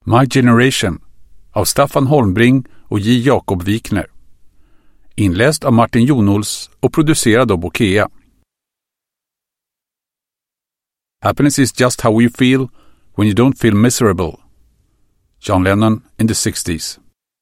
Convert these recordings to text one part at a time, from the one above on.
My Generation av Staffan Holmbring och J. Jakob Wikner. Inläst av Martin Jonols och producerad av Bokea. Happiness is just how you feel when you don't feel miserable. John Lennon in the 60s.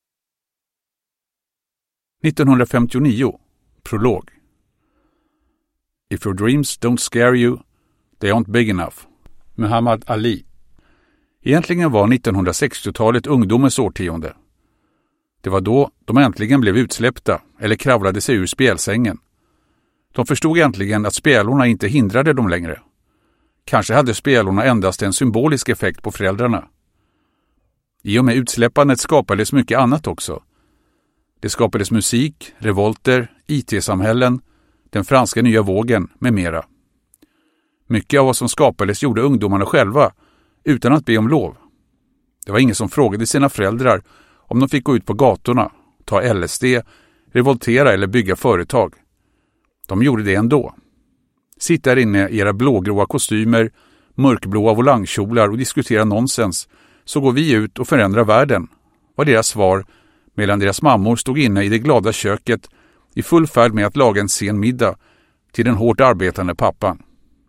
1959. Prolog. If your dreams don't scare you, they aren't big enough. Muhammad Ali. Egentligen var 1960-talet ungdomens årtionde. Det var då de äntligen blev utsläppta eller kravlade sig ur spjälsängen. De förstod äntligen att spjälorna inte hindrade dem längre. Kanske hade spjälorna endast en symbolisk effekt på föräldrarna. I och med utsläppandet skapades mycket annat också. Det skapades musik, revolter, IT-samhällen, den franska nya vågen med mera. Mycket av vad som skapades gjorde ungdomarna själva utan att be om lov. Det var ingen som frågade sina föräldrar om de fick gå ut på gatorna, ta LSD, revoltera eller bygga företag. De gjorde det ändå. Sitt där inne i era blågråa kostymer, mörkblåa volangkjolar och diskutera nonsens, så går vi ut och förändrar världen, var deras svar, medan deras mammor stod inne i det glada köket i full färd med att laga en sen middag till den hårt arbetande pappan.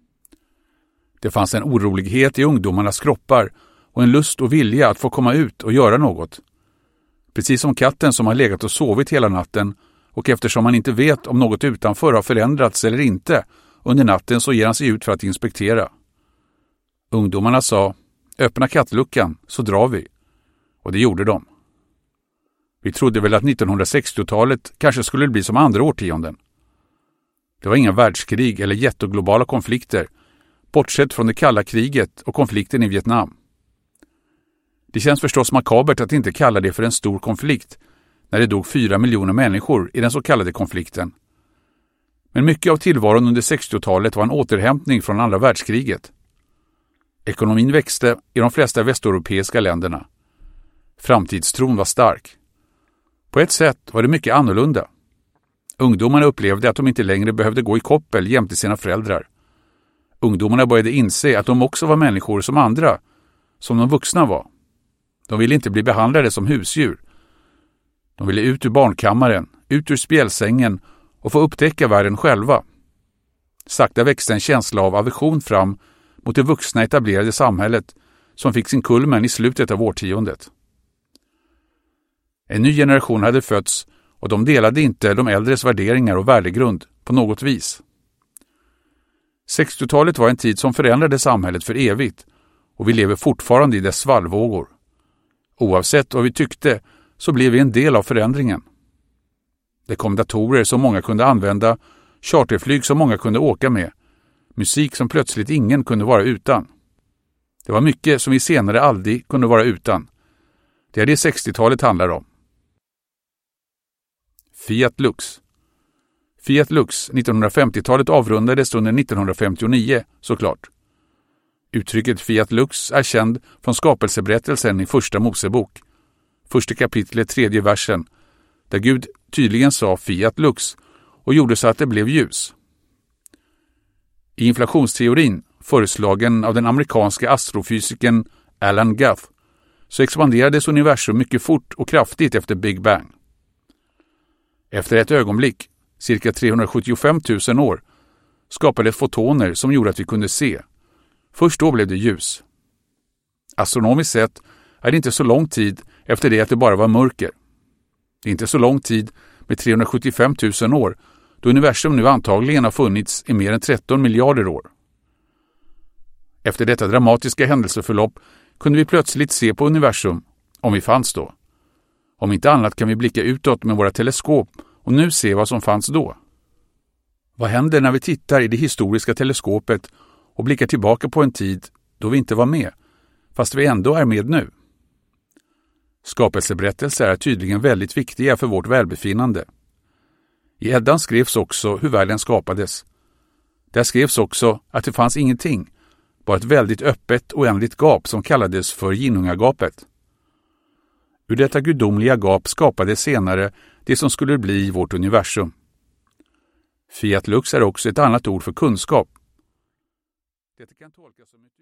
Det fanns en orolighet i ungdomarnas kroppar och en lust och vilja att få komma ut och göra något. Precis som katten som har legat och sovit hela natten, och eftersom man inte vet om något utanför har förändrats eller inte, under natten så ger han sig ut för att inspektera. Ungdomarna sa, öppna kattluckan så drar vi. Och det gjorde de. Vi trodde väl att 1960-talet kanske skulle bli som andra årtionden. Det var inga världskrig eller jätteglobala konflikter, bortsett från det kalla kriget och konflikten i Vietnam. Det känns förstås makabert att inte kalla det för en stor konflikt när det dog 4 miljoner människor i den så kallade konflikten. Men mycket av tillvaron under 60-talet var en återhämtning från andra världskriget. Ekonomin växte i de flesta västeuropeiska länderna. Framtidstron var stark. På ett sätt var det mycket annorlunda. Ungdomarna upplevde att de inte längre behövde gå i koppel jämte sina föräldrar. Ungdomarna började inse att de också var människor som andra, som de vuxna var. De ville inte bli behandlade som husdjur. De ville ut ur barnkammaren, ut ur spjälsängen och få upptäcka världen själva. Sakta växte en känsla av aversion fram mot det vuxna etablerade samhället som fick sin kulmen i slutet av årtiondet. En ny generation hade fötts och de delade inte de äldres värderingar och värdegrund på något vis. 60-talet var en tid som förändrade samhället för evigt och vi lever fortfarande i dess svallvågor. Oavsett vad vi tyckte så blev vi en del av förändringen. Det kom datorer som många kunde använda, charterflyg som många kunde åka med, musik som plötsligt ingen kunde vara utan. Det var mycket som vi senare aldrig kunde vara utan. Det är det 60-talet handlar om. Fiat Lux. Fiat Lux 1950-talet avrundades under 1959, såklart. Uttrycket Fiat Lux är känd från skapelseberättelsen i första Mosebok, första kapitlet 3:e versen, där Gud tydligen sa Fiat Lux och gjorde så att det blev ljus. I inflationsteorin, föreslagen av den amerikanska astrofysikern Alan Guth, så expanderades universum mycket fort och kraftigt efter Big Bang. Efter ett ögonblick, cirka 375 000 år, skapades fotoner som gjorde att vi kunde se. Först då blev det ljus. Astronomiskt sett är det inte så lång tid efter det att det bara var mörker. Det är inte så lång tid med 375 000 år, då universum nu antagligen har funnits i mer än 13 miljarder år. Efter detta dramatiska händelseförlopp kunde vi plötsligt se på universum, om vi fanns då. Om inte annat kan vi blicka utåt med våra teleskop och nu se vad som fanns då. Vad händer när vi tittar i det historiska teleskopet och blickar tillbaka på en tid då vi inte var med, fast vi ändå är med nu? Skapelseberättelser är tydligen väldigt viktiga för vårt välbefinnande. I Eddan skrevs också hur världen skapades. Där skrevs också att det fanns ingenting, bara ett väldigt öppet oändligt gap som kallades för Ginnungagapet. Ur detta gudomliga gap skapades senare det som skulle bli vårt universum. Fiat Lux är också ett annat ord för kunskap. Det kan tolkas som